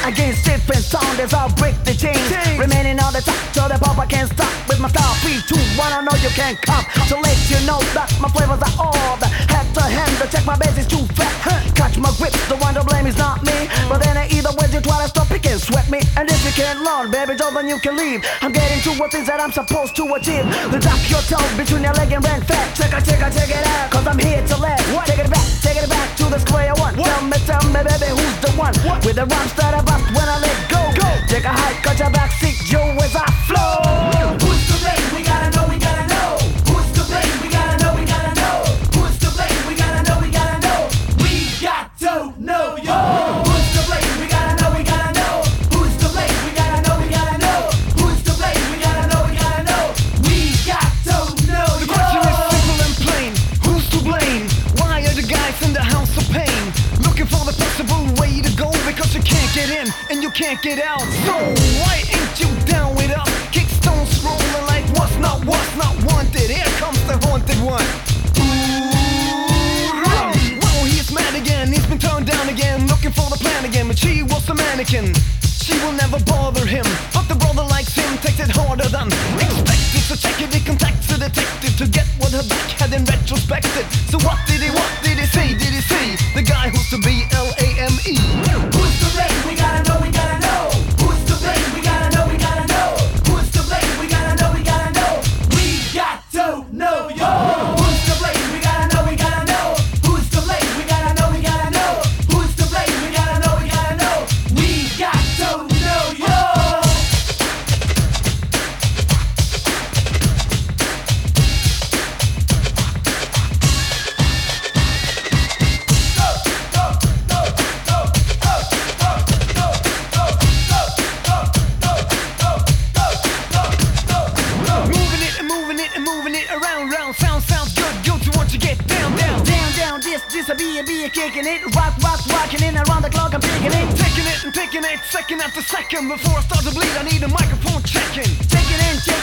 against different sound as I'll break the chains. Remaining on the top so the pop I can't stop with my style. 3, 2, 1, I know you can't come. So let you know that my flavors are all the head to hand. Check my bass is too fat. Catch my grip, the one to blame is not me. But then either way you try to stop, it can sweat me. And if you can't learn, baby, then you can leave. I'm getting to what things that I'm supposed to achieve. The drop your toe between your leg and red fat. Check it out, cause I'm here to let. Take it back to the square one. Tell me, baby, who's the one? With the rhymes that I bust when I let go. Take a hike, cut your back seat, yo, as I flow. Who's to blame? We gotta know, we gotta know. Who's to blame? We gotta know, we gotta know. Who's to blame? We gotta know, we gotta know. We got to know, yo. Who's to blame? We gotta know, we gotta know. Who's to blame? We gotta know, we gotta know. Who's to blame? We gotta know, we gotta know. We got to know, yo. The question is simple and plain. Who's to blame? Why are the guys in the house of pain looking for the possible way to go? Because you can't get in and you can't get out. So why ain't you down with us? Kickstones rolling like what's not wanted. Here comes the haunted one. Whoa, he's mad again. He's been turned down again, looking for the plan again. But she was a mannequin. She will never bother him, but the brother likes him, takes it harder than expected. So check it, he contacts a detective to get what her back had in retrospective. So what did he say? Did he say the guy who's to be L-A-M-E? Who's to blame? We gotta know, we gotta know. Who's to blame? We gotta know, we gotta know. Who's to blame? We gotta know, we gotta know. We got to know, yo. Who's to blame? We gotta know, we gotta know. Who's to blame? We gotta know, we gotta know. Who's to blame? We gotta know, we gotta know. We got to know, yo. Moving it around. Sounds good to want to get down. This a be kicking it, rocking it around the clock. I'm picking it, taking it, second after second. Before I start to bleed, I need a microphone checking. Checking in,